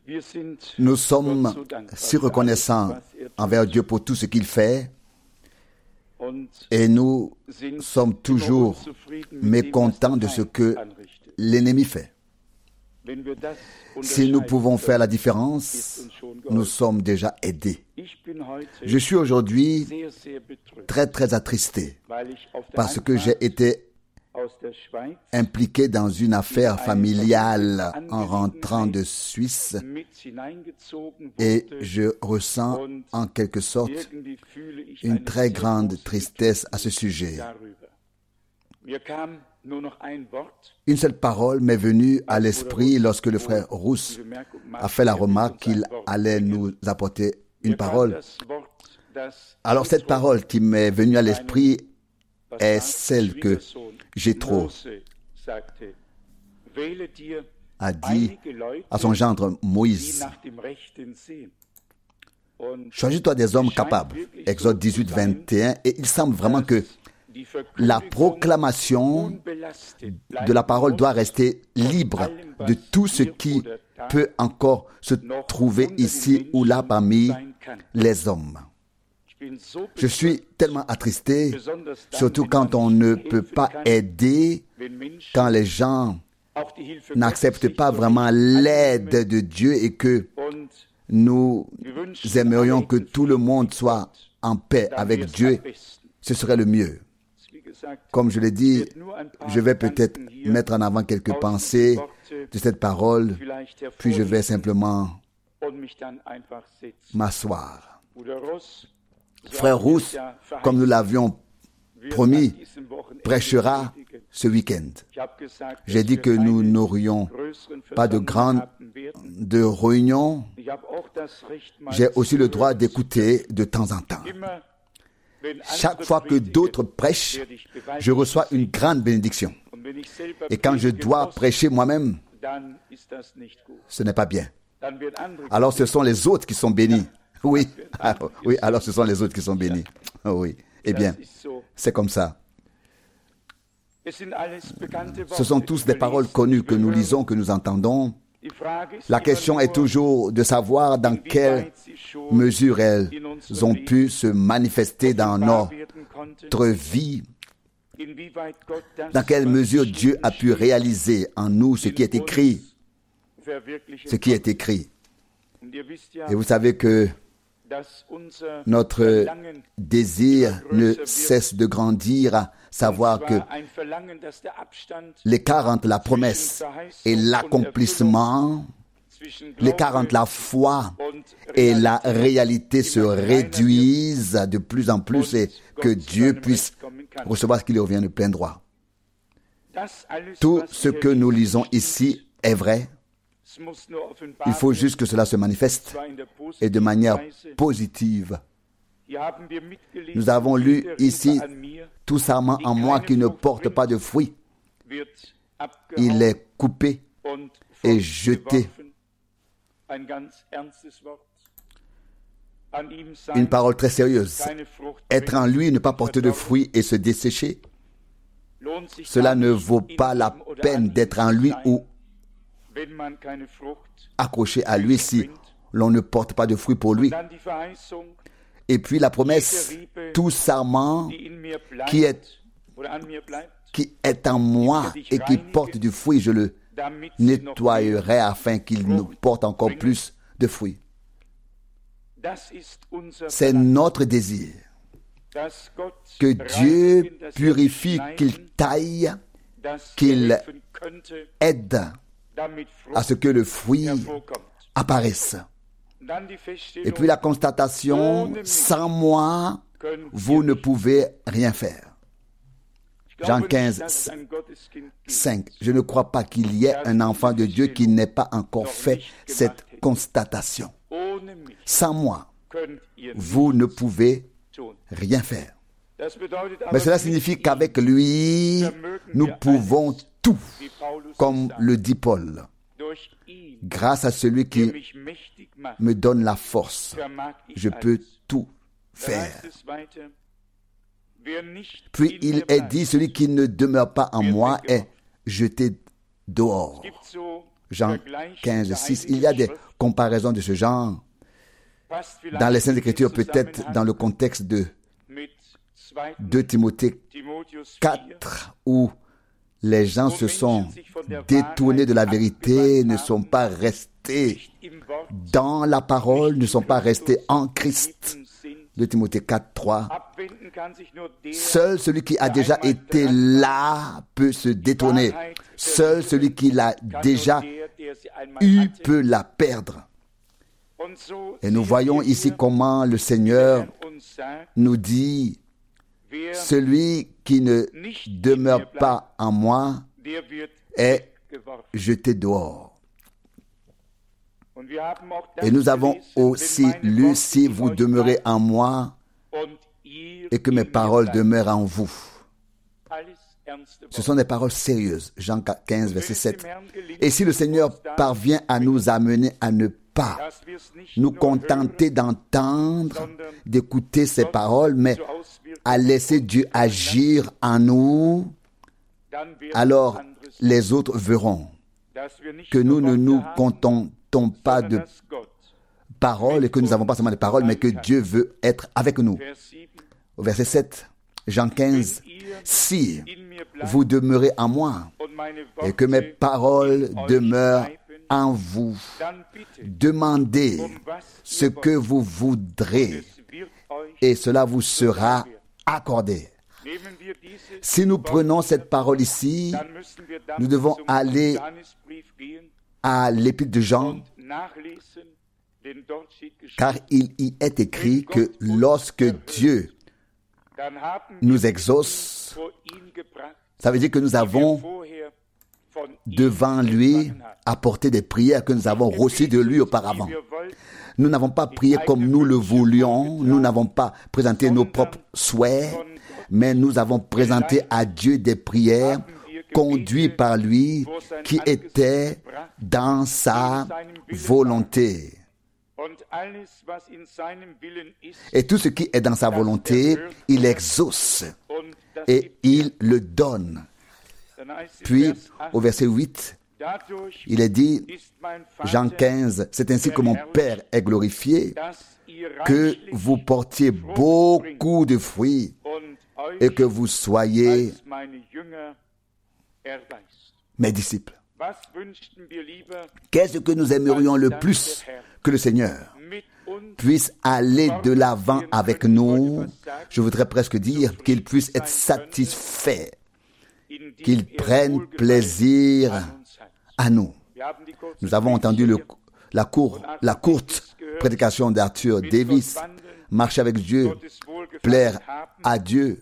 Nous sommes si reconnaissants envers Dieu pour tout ce qu'il fait et nous sommes toujours mécontents de ce que l'ennemi fait. Si nous pouvons faire la différence, nous sommes déjà aidés. Je suis aujourd'hui très très attristé parce que j'ai été impliqué dans une affaire familiale en rentrant de Suisse et je ressens en quelque sorte une très grande tristesse à ce sujet. Une seule parole m'est venue à l'esprit lorsque le frère Rousse a fait la remarque qu'il allait nous apporter une parole. Alors cette parole qui m'est venue à l'esprit est celle que Jéthro a dit à son gendre Moïse. Choisis-toi des hommes capables. Exode 18, 21. Et il semble vraiment que la proclamation de la parole doit rester libre de tout ce qui peut encore se trouver ici ou là parmi les hommes. Je suis tellement attristé, surtout quand on ne peut pas aider, quand les gens n'acceptent pas vraiment l'aide de Dieu et que nous aimerions que tout le monde soit en paix avec Dieu, ce serait le mieux. Comme je l'ai dit, je vais peut-être mettre en avant quelques pensées de cette parole, puis je vais simplement m'asseoir. Frère Rousse, comme nous l'avions promis, prêchera ce week-end. J'ai dit que nous n'aurions pas de réunions. J'ai aussi le droit d'écouter de temps en temps. Chaque fois que d'autres prêchent, je reçois une grande bénédiction. Et quand je dois prêcher moi-même, ce n'est pas bien. Alors ce sont les autres qui sont bénis. Oui, alors ce sont les autres qui sont bénis. Oui, eh bien, c'est comme ça. Ce sont tous des paroles connues que nous lisons, que nous entendons. La question est toujours de savoir dans quelle mesure elles ont pu se manifester dans notre vie, dans quelle mesure Dieu a pu réaliser en nous ce qui est écrit. Et vous savez que notre désir ne cesse de grandir, à savoir que l'écart entre la promesse et l'accomplissement, l'écart entre la foi et la réalité se réduisent de plus en plus et que Dieu puisse recevoir ce qui lui revient de plein droit. Tout ce que nous lisons ici est vrai. Il faut juste que cela se manifeste et de manière positive. Nous avons lu ici, tout sarment en moi qui ne porte pas de fruits, il est coupé et jeté. Une parole très sérieuse. Être en lui, ne pas porter de fruits et se dessécher, cela ne vaut pas la peine d'être en lui ou accroché à lui si l'on ne porte pas de fruits pour lui. Et puis la promesse, tout sarment qui est en moi et qui porte du fruit, je le nettoyerai afin qu'il nous porte encore plus de fruits. C'est notre désir que Dieu purifie, qu'il taille, qu'il aide à ce que le fruit apparaisse. Et puis la constatation, sans moi, vous ne pouvez rien faire. Jean 15, 5. Je ne crois pas qu'il y ait un enfant de Dieu qui n'ait pas encore fait cette constatation. Sans moi, vous ne pouvez rien faire. Mais cela signifie qu'avec lui, nous pouvons tout, comme le dit Paul. Grâce à celui qui me donne la force, je peux tout faire. Puis il est dit, celui qui ne demeure pas en moi est jeté dehors. Jean 15, 6. Il y a des comparaisons de ce genre dans les Saintes Écritures, peut-être dans le contexte de 2 Timothée 4, où les gens se sont détournés de la vérité, ne sont pas restés dans la parole, ne sont pas restés en Christ. 2 Timothée 4, 3. Seul celui qui a déjà été là peut se détourner. Seul celui qui l'a déjà eu peut la perdre. Et nous voyons ici comment le Seigneur nous dit, celui qui ne demeure pas en moi est jeté dehors. Et nous avons aussi lu, si vous demeurez en moi et que mes paroles demeurent en vous. Ce sont des paroles sérieuses. Jean 15, verset 7. Et si le Seigneur parvient à nous amener à ne pas nous contenter d'entendre, d'écouter ces paroles, mais à laisser Dieu agir en nous, alors les autres verront que nous ne nous contentons pas de paroles et que nous n'avons pas seulement des paroles, mais que Dieu veut être avec nous. Au verset 7, Jean 15, si vous demeurez en moi et que mes paroles demeurent en vous, demandez ce que vous voudrez et cela vous sera accordé. Si nous prenons cette parole ici, nous devons aller à l'épître de Jean, car il y est écrit que lorsque Dieu nous exauce, ça veut dire que nous avons devant lui apporté des prières que nous avons reçues de lui auparavant. Nous n'avons pas prié comme nous le voulions, nous n'avons pas présenté nos propres souhaits, mais nous avons présenté à Dieu des prières conduites par lui qui étaient dans sa volonté. Et tout ce qui est dans sa volonté, il exauce et il le donne. Puis, au verset 8, il est dit, Jean 15, c'est ainsi que mon Père est glorifié, que vous portiez beaucoup de fruits et que vous soyez mes disciples. Qu'est-ce que nous aimerions le plus que le Seigneur puisse aller de l'avant avec nous? Je voudrais presque dire qu'il puisse être satisfait, qu'il prenne plaisir à nous. Nous avons entendu la courte prédication d'Arthur Davis, marcher avec Dieu, plaire à Dieu.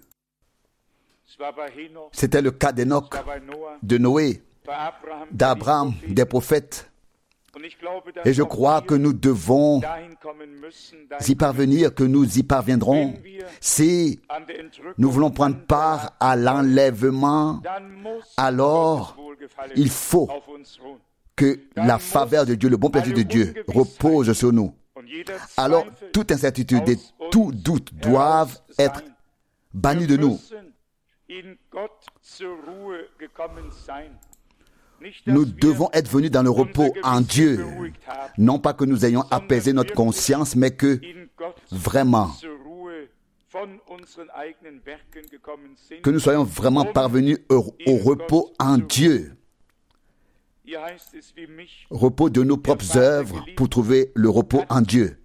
C'était le cas d'Enoch, de Noé, d'Abraham, des prophètes. Et je crois que nous devons y parvenir, que nous y parviendrons. Si nous voulons prendre part à l'enlèvement, alors il faut que la faveur de Dieu, le bon plaisir de Dieu repose sur nous. Alors toute incertitude et tout doute doivent être bannis de nous. Nous devons être venus dans le repos en Dieu. Non pas que nous ayons apaisé notre conscience, mais que vraiment, que nous soyons vraiment parvenus au repos en Dieu. Repos de nos propres œuvres pour trouver le repos en Dieu.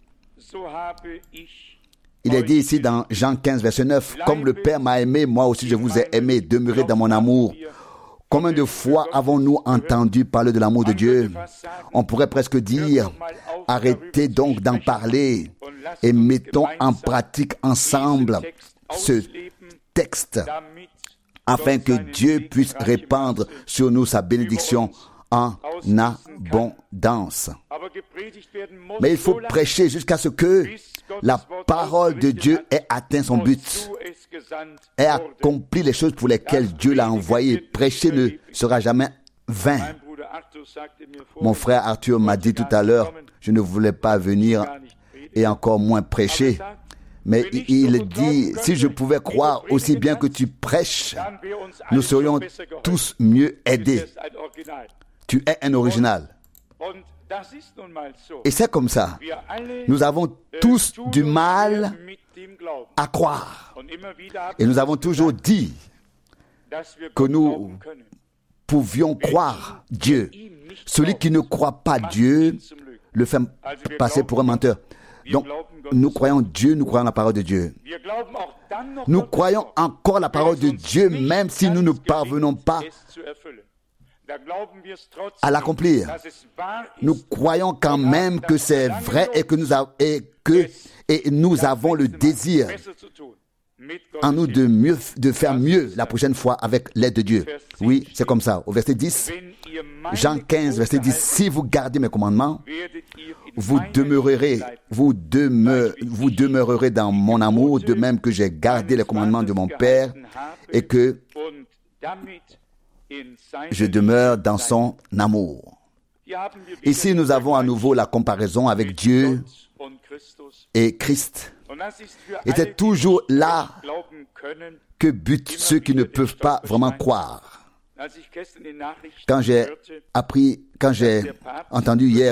Il est dit ici dans Jean 15, verset 9, « Comme le Père m'a aimé, moi aussi je vous ai aimé, demeurez dans mon amour. » Combien de fois avons-nous entendu parler de l'amour de Dieu? On pourrait presque dire, arrêtez donc d'en parler et mettons en pratique ensemble ce texte afin que Dieu puisse répandre sur nous sa bénédiction en abondance. Mais il faut prêcher jusqu'à ce que la parole de Dieu ait atteint son but, ait accompli les choses pour lesquelles Dieu l'a envoyé. Prêcher ne sera jamais vain. Mon frère Arthur m'a dit tout à l'heure, je ne voulais pas venir et encore moins prêcher. Mais il dit, si je pouvais croire aussi bien que tu prêches, nous serions tous mieux aidés. Tu es un original. Et c'est comme ça. Nous avons tous du mal à croire. Et nous avons toujours dit que nous pouvions croire Dieu. Celui qui ne croit pas Dieu le fait passer pour un menteur. Donc, nous croyons Dieu, nous croyons la parole de Dieu. Nous croyons encore la parole de Dieu, même si nous ne parvenons pas à l'accomplir. Nous croyons quand même que c'est vrai et que nous avons le désir en nous de faire mieux la prochaine fois avec l'aide de Dieu. Oui, c'est comme ça. Au verset 10, Jean 15, verset 10, si vous gardez mes commandements, vous demeurerez dans mon amour, de même que j'ai gardé les commandements de mon Père et que je demeure dans son amour. Ici, nous avons à nouveau la comparaison avec Dieu et Christ. Et c'est toujours là que butent ceux qui ne peuvent pas vraiment croire. Quand j'ai entendu hier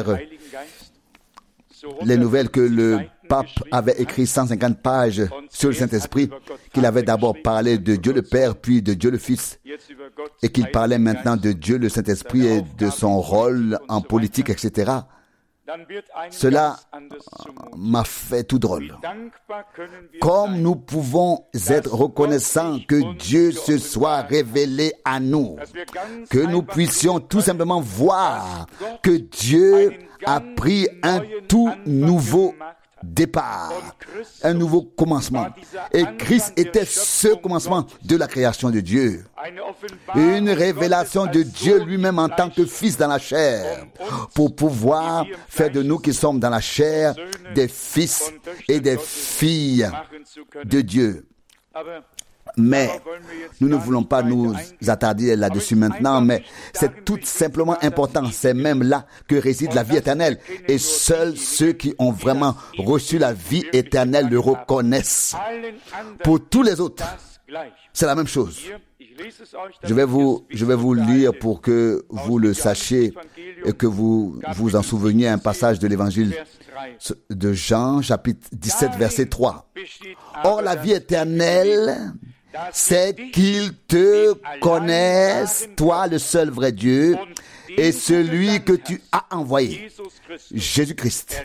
les nouvelles que le pape avait écrit 150 pages sur le Saint-Esprit, qu'il avait d'abord parlé de Dieu le Père, puis de Dieu le Fils, et qu'il parlait maintenant de Dieu le Saint-Esprit et de son rôle en politique, etc. Cela m'a fait tout drôle. Comme nous pouvons être reconnaissants que Dieu se soit révélé à nous, que nous puissions tout simplement voir que Dieu a pris un tout nouveau départ, un nouveau commencement. Et Christ était ce commencement de la création de Dieu. Une révélation de Dieu lui-même en tant que fils dans la chair, pour pouvoir faire de nous qui sommes dans la chair des fils et des filles de Dieu. Mais nous ne voulons pas nous attarder là-dessus maintenant, mais c'est tout simplement important. C'est même là que réside la vie éternelle. Et seuls ceux qui ont vraiment reçu la vie éternelle le reconnaissent. Pour tous les autres, c'est la même chose. Je vais vous lire pour que vous le sachiez et que vous vous en souveniez un passage de l'évangile de Jean, chapitre 17, verset 3. Or, la vie éternelle, c'est qu'ils te connaissent, toi le seul vrai Dieu, et celui que tu as envoyé, Jésus-Christ.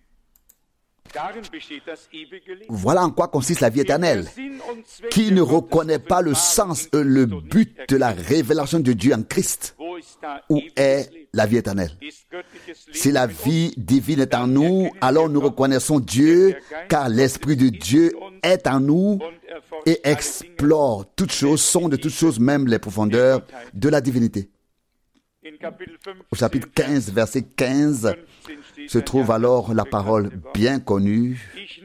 Voilà en quoi consiste la vie éternelle. Qui ne reconnaît pas le sens et le but de la révélation de Dieu en Christ? Où est la vie éternelle? Si la vie divine est en nous, alors nous reconnaissons Dieu, car l'Esprit de Dieu est en nous et explore toutes choses, sonde toutes choses, même les profondeurs de la divinité. Au chapitre 15, verset 15, se trouve alors la parole bien connue.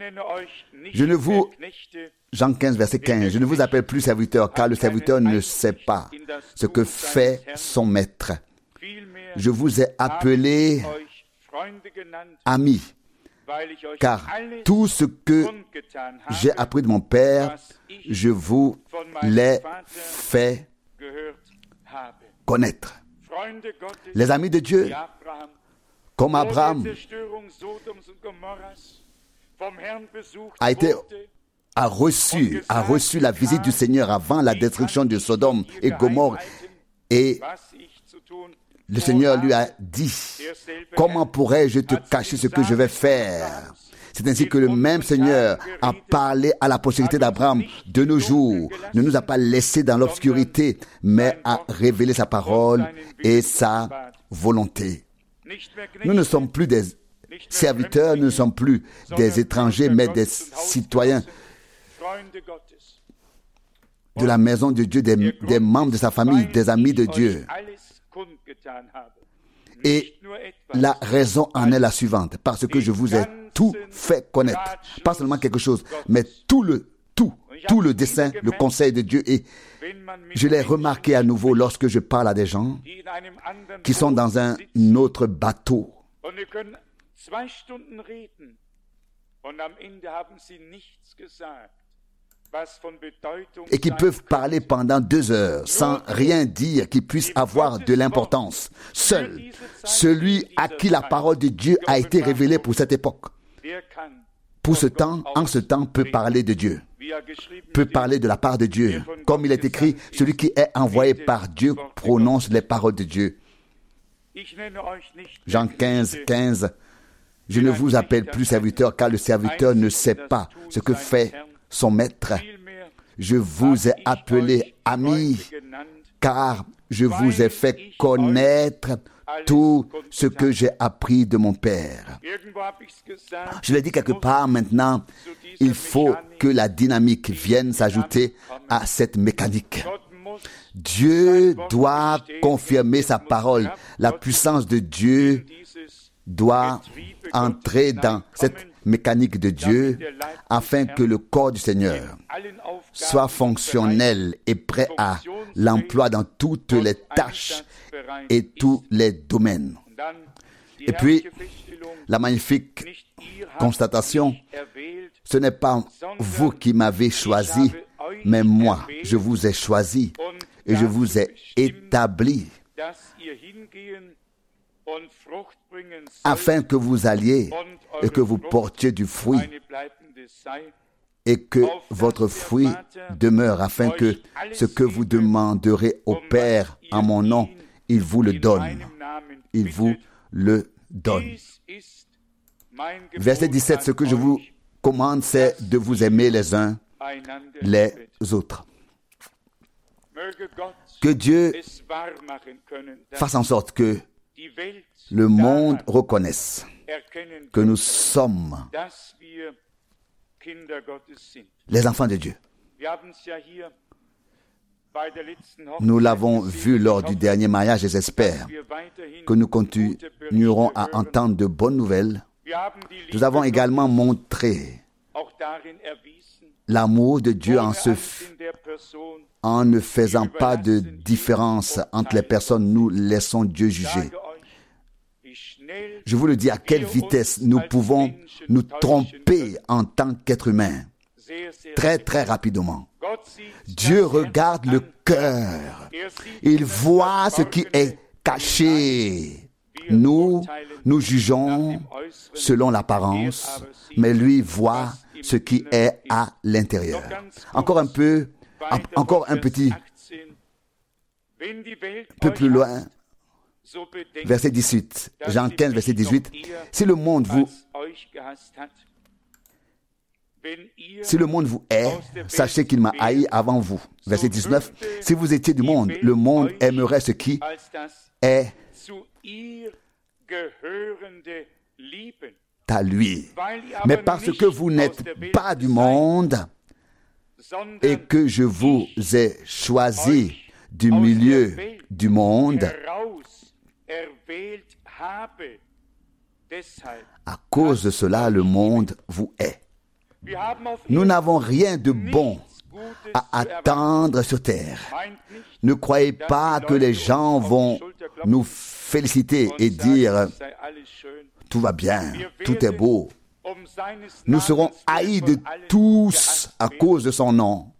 Jean 15, verset 15, je ne vous appelle plus serviteur, car le serviteur ne sait pas ce que fait son maître. Je vous ai appelé amis, car tout ce que j'ai appris de mon Père, je vous l'ai fait connaître. Les amis de Dieu, comme Abraham a reçu la visite du Seigneur avant la destruction de Sodome et Gomorrhe, et le Seigneur lui a dit, comment pourrais-je te cacher ce que je vais faire? C'est ainsi que le même Seigneur a parlé à la postérité d'Abraham de nos jours, ne nous a pas laissés dans l'obscurité, mais a révélé sa parole et sa volonté. Nous ne sommes plus des serviteurs, nous ne sommes plus des étrangers, mais des citoyens de la maison de Dieu, des membres de sa famille, des amis de Dieu. Et la raison en est la suivante, parce que je vous ai tout fait connaître. Pas seulement quelque chose, mais tout le dessein, le conseil de Dieu. Et je l'ai remarqué à nouveau lorsque je parle à des gens qui sont dans un autre bateau. et qui peuvent parler pendant 2 heures sans rien dire qui puisse avoir de l'importance. Seul celui à qui la parole de Dieu a été révélée pour cette époque, pour ce temps, en ce temps, peut parler de Dieu, peut parler de la part de Dieu. Comme il est écrit, celui qui est envoyé par Dieu prononce les paroles de Dieu. Jean 15, 15. Je ne vous appelle plus serviteur, car le serviteur ne sait pas ce que fait son maître. Je vous ai appelé amis, car je vous ai fait connaître tout ce que j'ai appris de mon Père. Je l'ai dit quelque part maintenant, il faut que la dynamique vienne s'ajouter à cette mécanique. Dieu doit confirmer sa parole. La puissance de Dieu doit entrer dans cette mécanique de Dieu afin que le corps du Seigneur soit fonctionnel et prêt à l'emploi dans toutes les tâches et tous les domaines. Et puis, la magnifique constatation, ce n'est pas vous qui m'avez choisi, mais moi, je vous ai choisi et je vous ai établi afin que vous alliez et que vous portiez du fruit et que votre fruit demeure, afin que ce que vous demanderez au Père en mon nom, il vous le donne. Il vous le donne. Verset 17, ce que je vous commande, c'est de vous aimer les uns les autres. Que Dieu fasse en sorte que le monde reconnaisse que nous sommes les enfants de Dieu. Nous l'avons vu lors du dernier mariage et j'espère que nous continuerons à entendre de bonnes nouvelles. Nous avons également montré l'amour de Dieu en ne faisant pas de différence entre les personnes. Nous laissons Dieu juger. Je vous le dis, à quelle vitesse nous pouvons nous tromper en tant qu'être humain. Très, très rapidement. Dieu regarde le cœur. Il voit ce qui est caché. Nous jugeons selon l'apparence, mais lui voit ce qui est à l'intérieur. Encore un petit peu plus loin. Verset 18, Jean 15, verset 18. Si le monde vous hait, sachez qu'il m'a haï avant vous. Verset 19. Si vous étiez du monde, le monde aimerait ce qui est à lui. Mais parce que vous n'êtes pas du monde et que je vous ai choisi du milieu du monde, à cause de cela, le monde vous hait. Nous n'avons rien de bon à attendre sur terre. Ne croyez pas que les gens vont nous féliciter et dire « Tout va bien, tout est beau ». Nous serons haïs de tous à cause de son nom.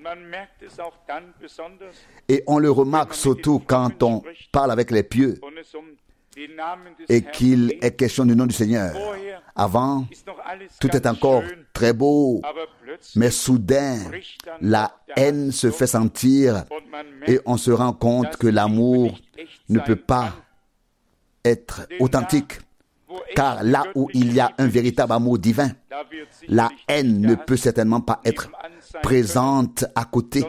Et on le remarque surtout quand on parle avec les pieux et qu'il est question du nom du Seigneur. Avant, tout est encore très beau, mais soudain, la haine se fait sentir et on se rend compte que l'amour ne peut pas être authentique. Car là où il y a un véritable amour divin, la haine ne peut certainement pas être présente à côté.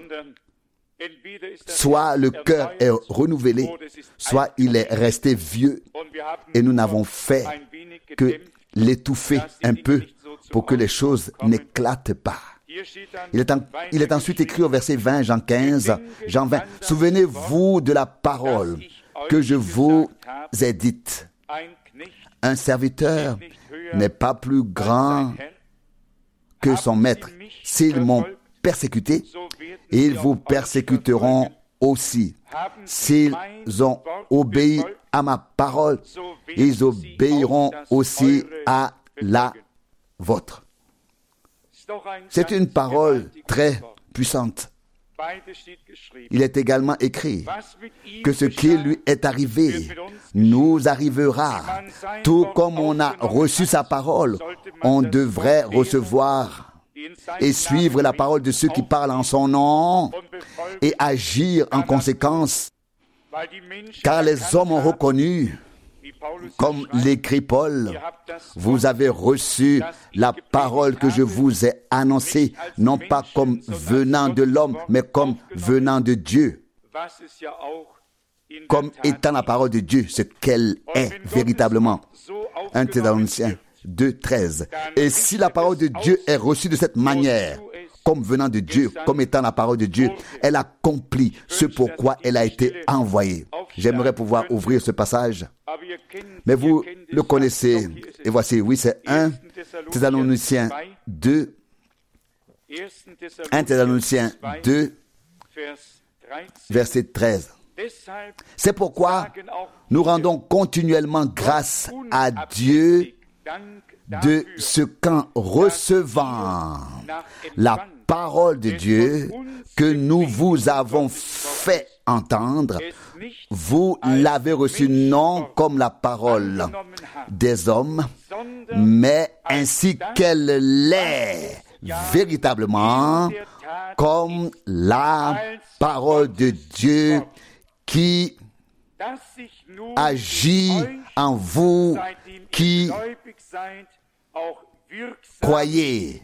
Soit le cœur est renouvelé, soit il est resté vieux et nous n'avons fait que l'étouffer un peu pour que les choses n'éclatent pas. Il est ensuite écrit au verset 20, Jean 15, Jean 20, « Souvenez-vous de la parole que je vous ai dite. Un serviteur n'est pas plus grand que son maître. S'ils m'ont persécuté, ils vous persécuteront aussi. S'ils ont obéi à ma parole, ils obéiront aussi à la vôtre. » C'est une parole très puissante. Il est également écrit que ce qui lui est arrivé nous arrivera. Tout comme on a reçu sa parole, on devrait recevoir et suivre la parole de ceux qui parlent en son nom et agir en conséquence. Car les hommes ont reconnu, comme l'écrit Paul, vous avez reçu la parole que je vous ai annoncée, non pas comme venant de l'homme, mais comme venant de Dieu. Comme étant la parole de Dieu, ce qu'elle est véritablement. 1 Thessaloniciens 2:13. Et si la parole de Dieu est reçue de cette manière, comme venant de Dieu, comme étant la parole de Dieu, elle accomplit ce pourquoi elle a été envoyée. J'aimerais pouvoir ouvrir ce passage, mais vous le connaissez. Et voici, oui, c'est 1 Thessaloniciens 2, 1 Thessaloniciens 2, verset 13. C'est pourquoi nous rendons continuellement grâce à Dieu de ce qu'en recevant la parole de Dieu que nous vous avons fait entendre, vous l'avez reçue non comme la parole des hommes, mais ainsi qu'elle l'est véritablement, comme la parole de Dieu qui agit en vous qui croyez.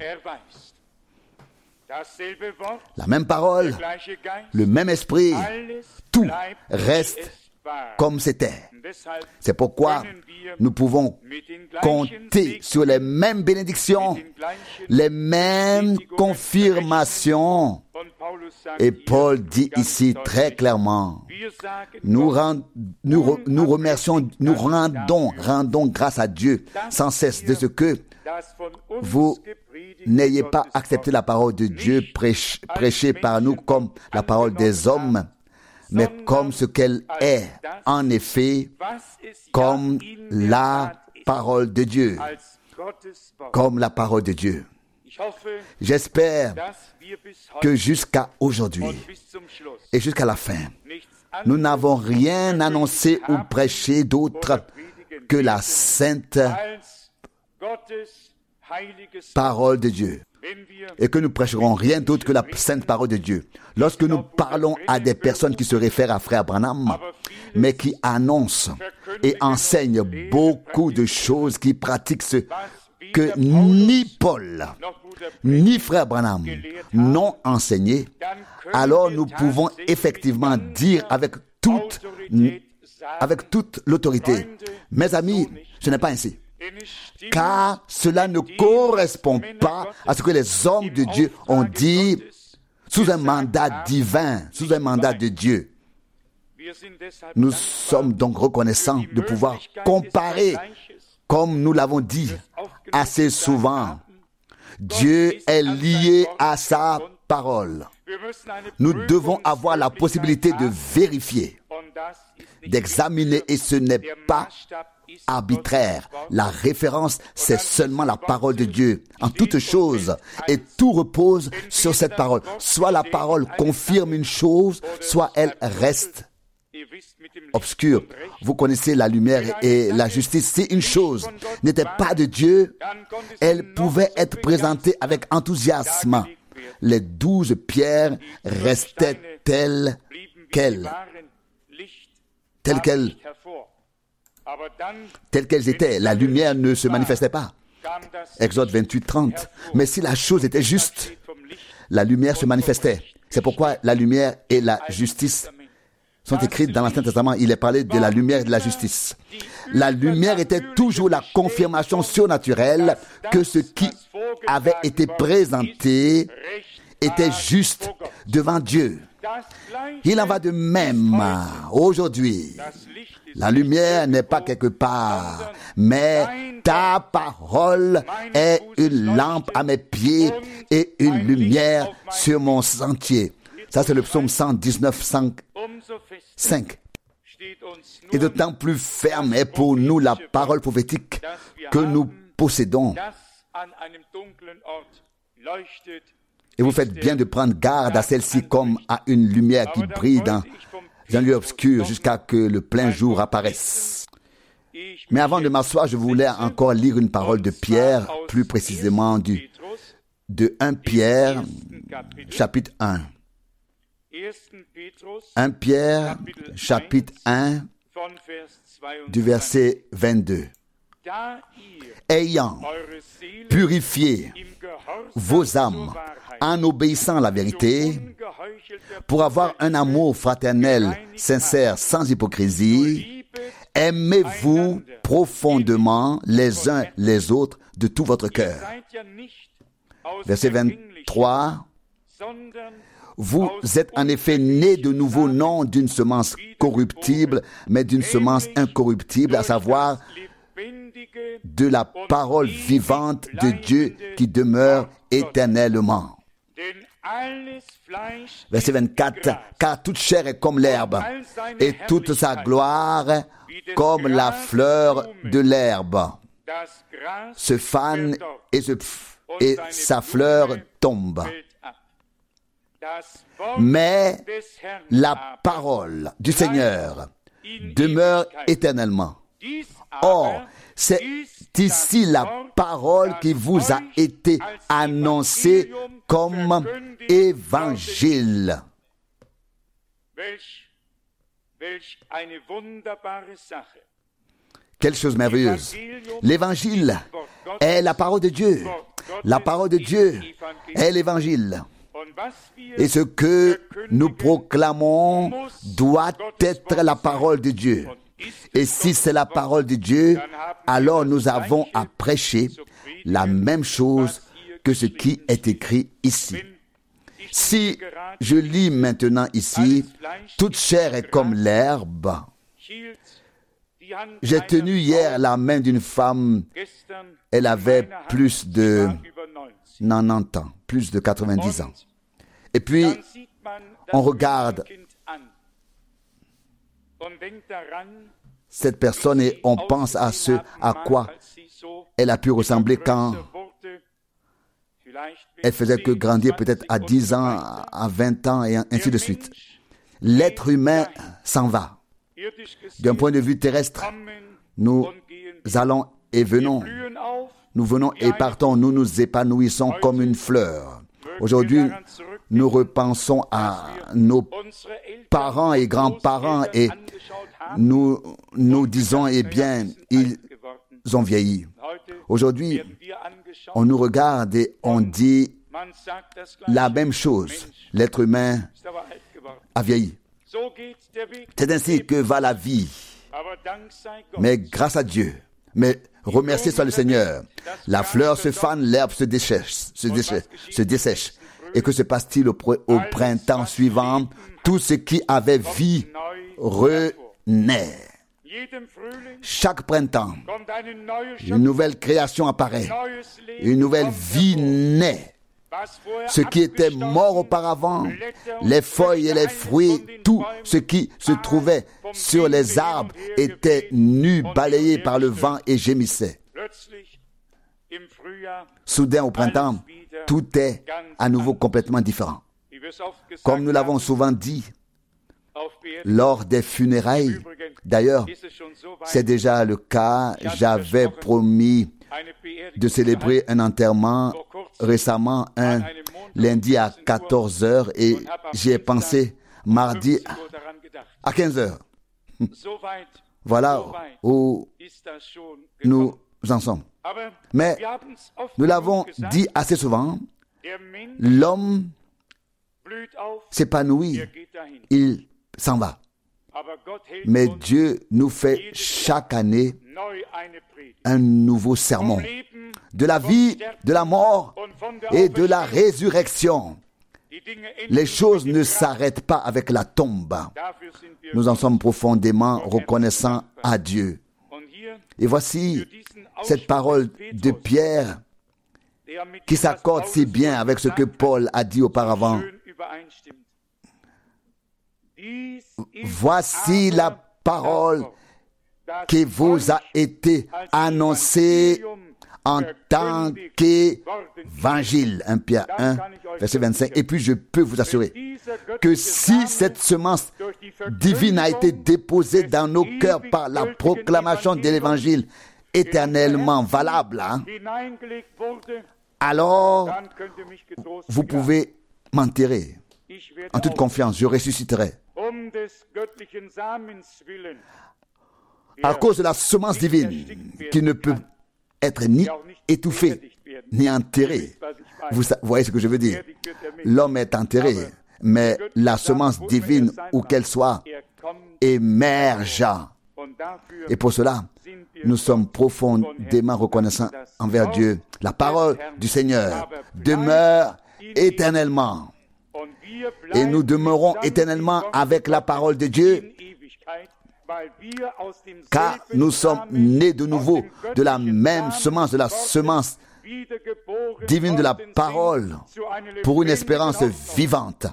La même parole, le même esprit, tout reste comme c'était. C'est pourquoi nous pouvons compter sur les mêmes bénédictions, les mêmes confirmations. Et Paul dit ici très clairement, nous rendons grâce à Dieu sans cesse de ce que vous n'ayez pas accepté la parole de Dieu prêchée par nous comme la parole des hommes, mais comme ce qu'elle est, en effet, comme la parole de Dieu. Comme la parole de Dieu. J'espère que jusqu'à aujourd'hui et jusqu'à la fin, nous n'avons rien annoncé ou prêché d'autre que la sainte parole de Dieu. Et que nous prêcherons rien d'autre que la sainte parole de Dieu. Lorsque nous parlons à des personnes qui se réfèrent à Frère Branham, mais qui annoncent et enseignent beaucoup de choses, qui pratiquent ce que ni Paul, ni Frère Branham n'ont enseigné, alors nous pouvons effectivement dire avec toute l'autorité, mes amis, ce n'est pas ainsi. Car cela ne correspond pas à ce que les hommes de Dieu ont dit sous un mandat divin, sous un mandat de Dieu. Nous sommes donc reconnaissants de pouvoir comparer, comme nous l'avons dit assez souvent. Dieu est lié à sa parole. Nous devons avoir la possibilité de vérifier, d'examiner, et ce n'est pas arbitraire. La référence, c'est seulement la parole de Dieu en toutes choses, et tout repose sur cette parole. Soit la parole confirme une chose, soit elle reste obscure. Vous connaissez la lumière et la justice. Si une chose n'était pas de Dieu, elle pouvait être présentée avec enthousiasme. Les 12 pierres restaient telles qu'elles étaient. La lumière ne se manifestait pas. Exode 28:30. Mais si la chose était juste, la lumière se manifestait. C'est pourquoi la lumière et la justice sont écrites dans l'Ancien Testament. Il est parlé de la lumière et de la justice. La lumière était toujours la confirmation surnaturelle que ce qui avait été présenté était juste devant Dieu. Il en va de même aujourd'hui. La lumière n'est pas quelque part, mais ta parole est une lampe à mes pieds et une lumière sur mon sentier. Ça, c'est le psaume 119, 5. Et d'autant plus ferme est pour nous la parole prophétique que nous possédons. Et vous faites bien de prendre garde à celle-ci comme à une lumière qui brille dans un lieu obscur jusqu'à que le plein jour apparaisse. Mais avant de m'asseoir, je voulais encore lire une parole de Pierre, plus précisément de 1 Pierre, chapitre 1. 1 Pierre, chapitre 1, du verset 22. Ayant purifié vos âmes en obéissant à la vérité, pour avoir un amour fraternel, sincère, sans hypocrisie, aimez-vous profondément les uns les autres de tout votre cœur. Verset 23. Vous êtes en effet nés de nouveau, non d'une semence corruptible, mais d'une semence incorruptible, à savoir de la parole vivante de Dieu qui demeure éternellement. Verset 24. Car toute chair est comme l'herbe, et toute sa gloire comme la fleur de l'herbe. Se fane et sa fleur tombe. Mais la parole du Seigneur demeure éternellement. Or, c'est ici la parole qui vous a été annoncée comme évangile. Quelle chose merveilleuse. L'évangile est la parole de Dieu. La parole de Dieu est l'évangile. Et ce que nous proclamons doit être la parole de Dieu. Et si c'est la parole de Dieu, alors nous avons à prêcher la même chose que ce qui est écrit ici. Si je lis maintenant ici, toute chair est comme l'herbe. J'ai tenu hier la main d'une femme, elle avait plus de 90 ans, plus de 90 ans. Et puis, on regarde cette personne et on pense à ce à quoi elle a pu ressembler quand elle faisait que grandir peut-être à 10 ans, à 20 ans et ainsi de suite. L'être humain s'en va. D'un point de vue terrestre, nous allons et venons. Nous venons et partons, nous nous épanouissons comme une fleur. Aujourd'hui, nous repensons à nos parents et grands-parents et nous disons, eh bien, ils ont vieilli. Aujourd'hui, on nous regarde et on dit la même chose. L'être humain a vieilli. C'est ainsi que va la vie. Mais grâce à Dieu, mais remerciez soit le Seigneur. La fleur se fane, l'herbe se dessèche. Et que se passe-t-il au printemps suivant? Tout ce qui avait vie renaît. Chaque printemps, une nouvelle création apparaît. Une nouvelle vie naît. Ce qui était mort auparavant, les feuilles et les fruits, tout ce qui se trouvait sur les arbres était nu, balayé par le vent et gémissait. Soudain au printemps, tout est à nouveau complètement différent. Comme nous l'avons souvent dit, lors des funérailles, d'ailleurs, c'est déjà le cas, j'avais promis de célébrer un enterrement récemment, un lundi à 14h, et j'y ai pensé mardi à 15h. Voilà où nous en sommes. Mais nous l'avons dit assez souvent, l'homme s'épanouit, il s'en va. Mais Dieu nous fait chaque année un nouveau sermon de la vie, de la mort et de la résurrection. Les choses ne s'arrêtent pas avec la tombe. Nous en sommes profondément reconnaissants à Dieu. Et voici cette parole de Pierre qui s'accorde si bien avec ce que Paul a dit auparavant. Voici la parole qui vous a été annoncée en tant qu'évangile. 1 Pierre 1, verset 25. Et puis je peux vous assurer que si cette semence divine a été déposée dans nos cœurs par la proclamation de l'évangile éternellement valable, alors vous pouvez m'enterrer en toute confiance, je ressusciterai. À cause de la semence divine qui ne peut être ni étouffée ni enterrée. Vous voyez ce que je veux dire? L'homme est enterré, mais la semence divine, où qu'elle soit, émerge. Et pour cela, nous sommes profondément reconnaissants envers Dieu. La parole du Seigneur demeure éternellement. Et nous demeurons éternellement avec la parole de Dieu, car nous sommes nés de nouveau de la même semence, de la semence divine de la parole, pour une espérance vivante.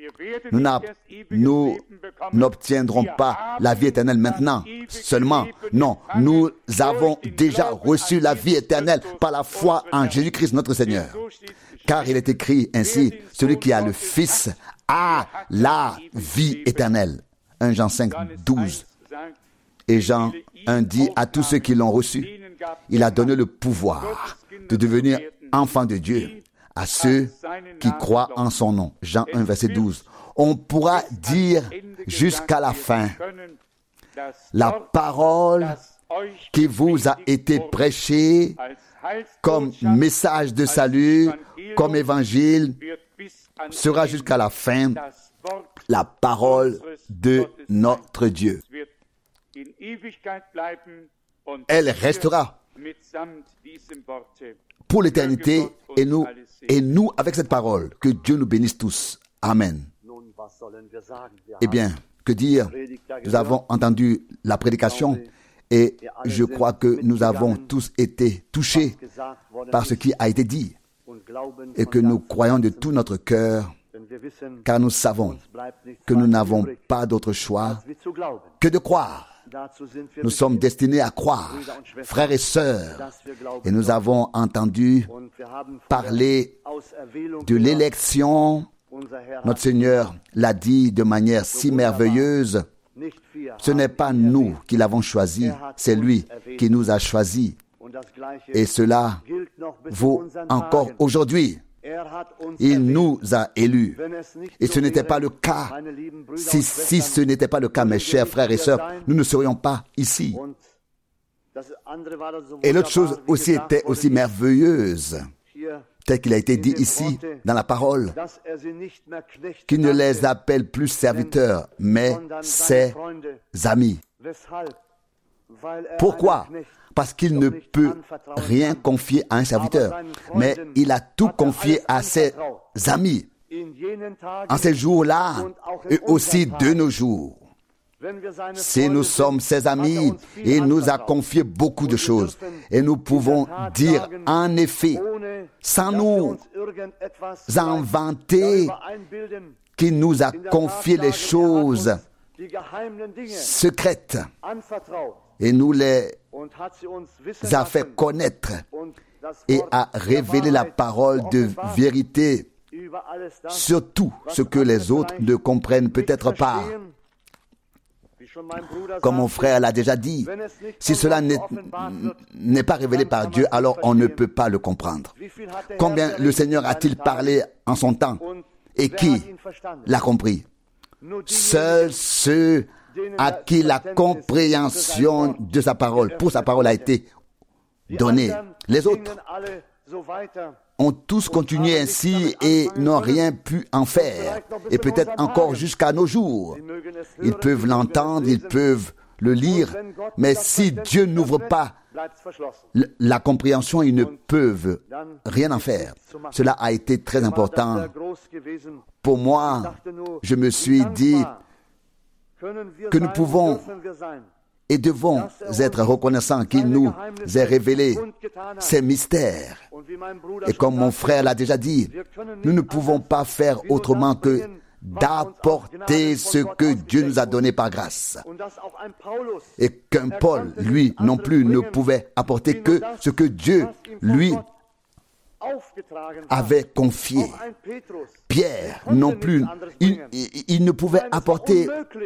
Nous n'obtiendrons pas la vie éternelle maintenant seulement. Non, nous avons déjà reçu la vie éternelle par la foi en Jésus-Christ notre Seigneur. Car il est écrit ainsi, celui qui a le Fils a la vie éternelle. 1 Jean 5, 12. Et Jean 1 dit à tous ceux qui l'ont reçu, il a donné le pouvoir de devenir enfants de Dieu à ceux qui croient en son nom. Jean 1, verset 12. On pourra dire jusqu'à la fin, la parole qui vous a été prêchée comme message de salut, comme évangile, sera jusqu'à la fin la parole de notre Dieu. Elle restera pour l'éternité et nous avec cette parole. Que Dieu nous bénisse tous. Amen. Eh bien, que dire? Nous avons entendu la prédication et je crois que nous avons tous été touchés par ce qui a été dit et que nous croyons de tout notre cœur, car nous savons que nous n'avons pas d'autre choix que de croire. Nous sommes destinés à croire, frères et sœurs, et nous avons entendu parler de l'élection. Notre Seigneur l'a dit de manière si merveilleuse. Ce n'est pas nous qui l'avons choisi, c'est lui qui nous a choisis. Et cela vaut encore aujourd'hui. Il nous a élus. Et ce n'était pas le cas. Si ce n'était pas le cas, mes chers frères et sœurs, nous ne serions pas ici. Et l'autre chose aussi était aussi merveilleuse, tel qu'il a été dit ici dans la parole, qu'il ne les appelle plus serviteurs, mais ses amis. Pourquoi? Parce qu'il ne peut rien confier à un serviteur, mais il a tout confié à ses amis en ces jours-là et aussi de nos jours. Si nous sommes ses amis, il nous a confié beaucoup de choses et nous pouvons dire en effet, sans nous inventer, qu'il nous a confié les choses secrètes et nous les a fait connaître et a révélé la parole de vérité sur tout ce que les autres ne comprennent peut-être pas. Comme mon frère l'a déjà dit, si cela n'est pas révélé par Dieu, alors on ne peut pas le comprendre. Combien le Seigneur a-t-il parlé en son temps et qui l'a compris? Seuls ceux à qui la compréhension de sa parole, pour sa parole, a été donnée. Les autres ont tous continué ainsi et n'ont rien pu en faire. Et peut-être encore jusqu'à nos jours. Ils peuvent l'entendre, ils peuvent le lire, mais si Dieu n'ouvre pas la compréhension, ils ne peuvent rien en faire. Cela a été très important. Pour moi, je me suis dit que nous pouvons et devons être reconnaissants qu'il nous ait révélé ces mystères. Et comme mon frère l'a déjà dit, nous ne pouvons pas faire autrement que d'apporter ce que Dieu nous a donné par grâce. Et qu'un Paul, lui non plus, ne pouvait apporter que ce que Dieu lui avait confié. Pierre non plus, il ne pouvait apporter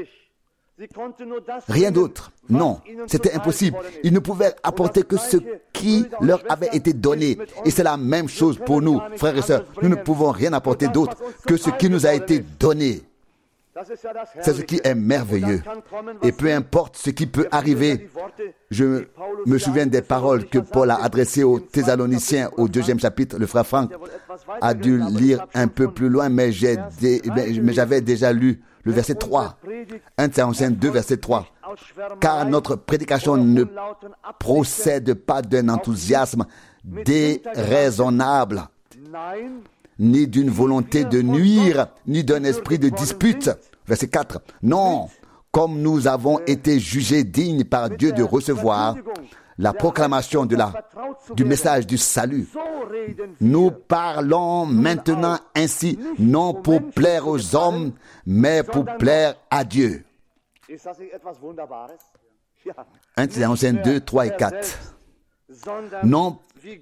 rien d'autre. Non, c'était impossible. Ils ne pouvaient apporter que ce qui leur avait été donné. Et c'est la même chose pour nous, frères et sœurs. Nous ne pouvons rien apporter d'autre que ce qui nous a été donné. C'est ce qui est merveilleux. Et peu importe ce qui peut arriver, je me souviens des paroles que Paul a adressées aux Thessaloniciens au 2e chapitre. Le frère Franck a dû lire un peu plus loin, mais j'avais déjà lu le verset 3. 1 Thessaloniciens 2, verset 3. Car notre prédication ne procède pas d'un enthousiasme déraisonnable, ni d'une volonté de nuire, ni d'un esprit de dispute. Verset 4. Non, comme nous avons été jugés dignes par Dieu de recevoir la proclamation du message du salut, nous parlons maintenant ainsi, non pour plaire aux hommes, mais pour plaire à Dieu. 1 Thessaloniciens 2, 3 et 4. Non,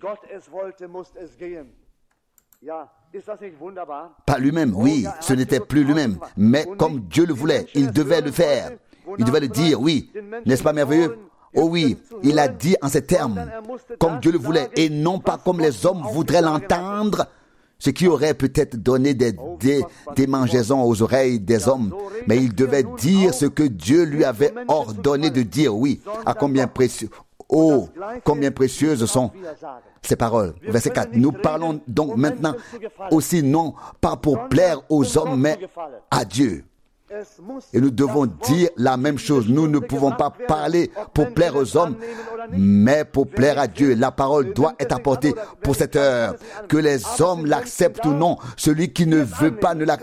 pas lui-même, oui, ce n'était plus lui-même, mais comme Dieu le voulait, il devait le faire. Il devait le dire, oui. N'est-ce pas merveilleux? Oh oui, il a dit en ces termes, comme Dieu le voulait, et non pas comme les hommes voudraient l'entendre, ce qui aurait peut-être donné des démangeaisons aux oreilles des hommes. Mais il devait dire ce que Dieu lui avait ordonné de dire, oui. À combien précieux, oh, combien précieuses sont ces paroles. Verset 4. Nous parlons donc maintenant aussi non pas pour plaire aux hommes, mais à Dieu. Et nous devons dire la même chose. Nous ne pouvons pas parler pour plaire aux hommes, mais pour plaire à Dieu. La parole doit être apportée pour cette heure. Que les hommes l'acceptent ou non, celui qui ne veut pas ne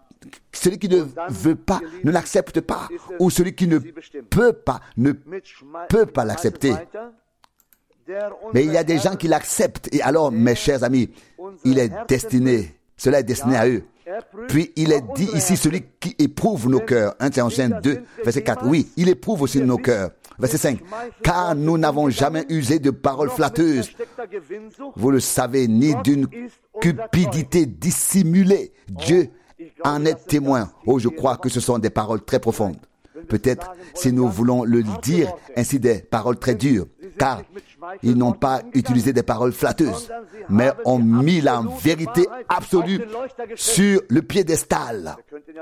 l'accepte pas, ou celui qui ne peut pas l'accepter. Mais il y a des gens qui l'acceptent. Et alors, mes chers amis, cela est destiné à eux. Puis il est dit ici, celui qui éprouve nos cœurs. 1 Thessaloniciens 2, verset 4. Oui, il éprouve aussi nos cœurs. Verset 5. Car nous n'avons jamais usé de paroles flatteuses, vous le savez, ni d'une cupidité dissimulée. Dieu en est témoin. Oh, je crois que ce sont des paroles très profondes. Peut-être, si nous voulons le dire ainsi, des paroles très dures, car ils n'ont pas utilisé des paroles flatteuses, mais ont mis la vérité absolue sur le piédestal.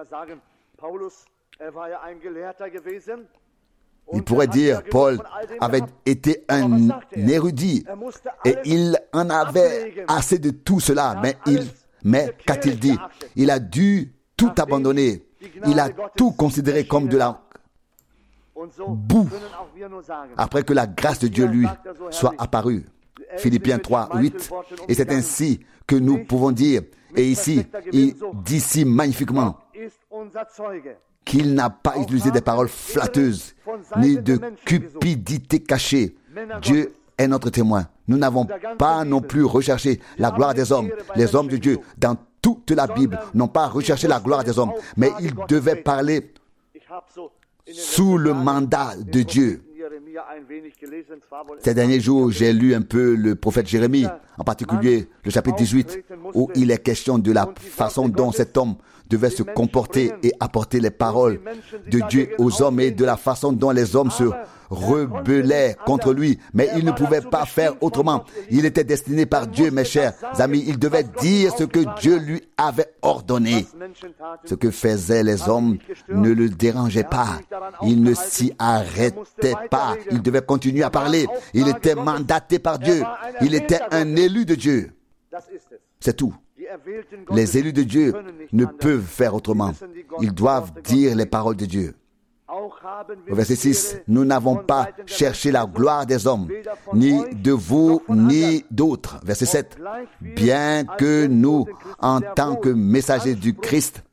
Il pourrait dire, Paul avait été un érudit et il en avait assez de tout cela, mais qu'a-t-il dit? Il a dû tout abandonner. Il a tout considéré comme de la boue après que la grâce de Dieu lui soit apparue. Philippiens 3, 8. Et c'est ainsi que nous pouvons dire, et ici, il dit si magnifiquement qu'il n'a pas utilisé des paroles flatteuses, ni de cupidité cachée. Dieu est notre témoin. Nous n'avons pas non plus recherché la gloire des hommes. Les hommes de Dieu, dans toute la Bible, n'ont pas recherché la gloire des hommes, mais ils devaient parler sous le mandat de Dieu. Ces derniers jours, j'ai lu un peu le prophète Jérémie, en particulier le chapitre 18, où il est question de la façon dont cet homme devait se comporter et apporter les paroles de Dieu aux hommes, et de la façon dont les hommes se rebellaient contre lui. Mais il ne pouvait pas faire autrement. Il était destiné par Dieu, mes chers amis. Il devait dire ce que Dieu lui avait ordonné. Ce que faisaient les hommes ne le dérangeait pas. Il ne s'y arrêtait pas. Il devait continuer à parler. Il était mandaté par Dieu. Il était un élu de Dieu. C'est tout. Les élus de Dieu ne peuvent faire autrement. Ils doivent dire les paroles de Dieu. Au verset 6, nous n'avons pas cherché la gloire des hommes, ni de vous, ni d'autres. Verset 7, bien que nous, en tant que messagers du Christ,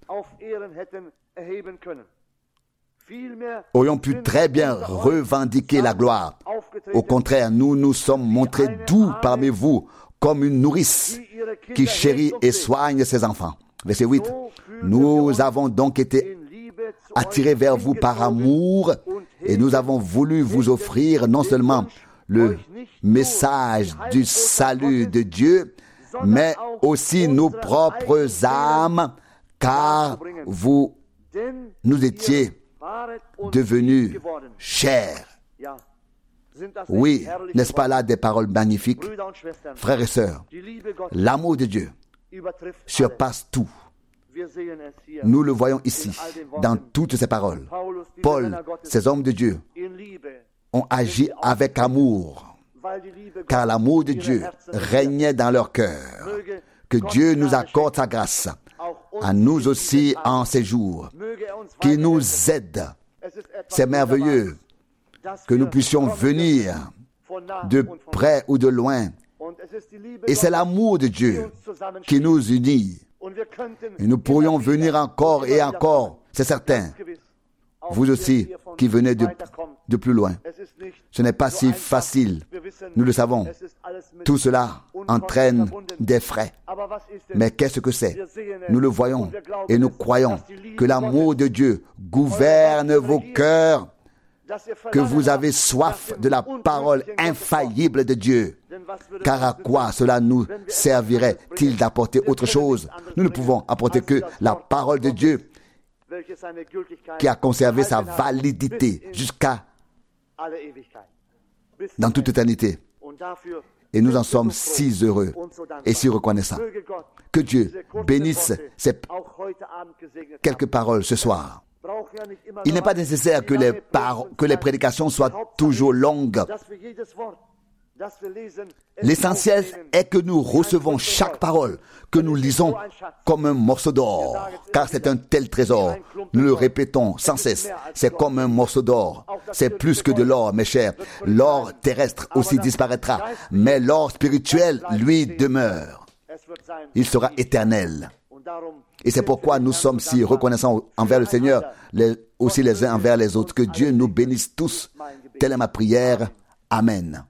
aurions pu très bien revendiquer la gloire. Au contraire, nous nous sommes montrés doux parmi vous, comme une nourrice qui chérit et soigne ses enfants. Verset 8, nous avons donc été attirés vers vous par amour, et nous avons voulu vous offrir non seulement le message du salut de Dieu, mais aussi nos propres âmes, car vous nous étiez devenus chers. Oui, n'est-ce pas là des paroles magnifiques? Frères et sœurs, l'amour de Dieu surpasse tout. Nous le voyons ici, dans toutes ces paroles. Paul, ces hommes de Dieu, ont agi avec amour, car l'amour de Dieu régnait dans leur cœur. Que Dieu nous accorde sa grâce, à nous aussi en ces jours, qui nous aide. C'est merveilleux que nous puissions venir de près ou de loin. Et c'est l'amour de Dieu qui nous unit. Et nous pourrions venir encore et encore, c'est certain. Vous aussi qui venez de plus loin. Ce n'est pas si facile, nous le savons. Tout cela entraîne des frais. Mais qu'est-ce que c'est? Nous le voyons et nous croyons que l'amour de Dieu gouverne vos cœurs, que vous avez soif de la parole infaillible de Dieu. Car à quoi cela nous servirait-il d'apporter autre chose? Nous ne pouvons apporter que la parole de Dieu qui a conservé sa validité jusqu'à dans toute éternité. Et nous en sommes si heureux et si reconnaissants. Que Dieu bénisse ces quelques paroles ce soir. Il n'est pas nécessaire que les prédications soient toujours longues. L'essentiel est que nous recevons chaque parole, que nous lisons comme un morceau d'or, car c'est un tel trésor. Nous le répétons sans cesse, c'est comme un morceau d'or. C'est plus que de l'or, mes chers. L'or terrestre aussi disparaîtra, mais l'or spirituel, lui, demeure. Il sera éternel. Et c'est pourquoi nous sommes si reconnaissants envers le Seigneur, aussi les uns envers les autres. Que Dieu nous bénisse tous. Telle est ma prière. Amen.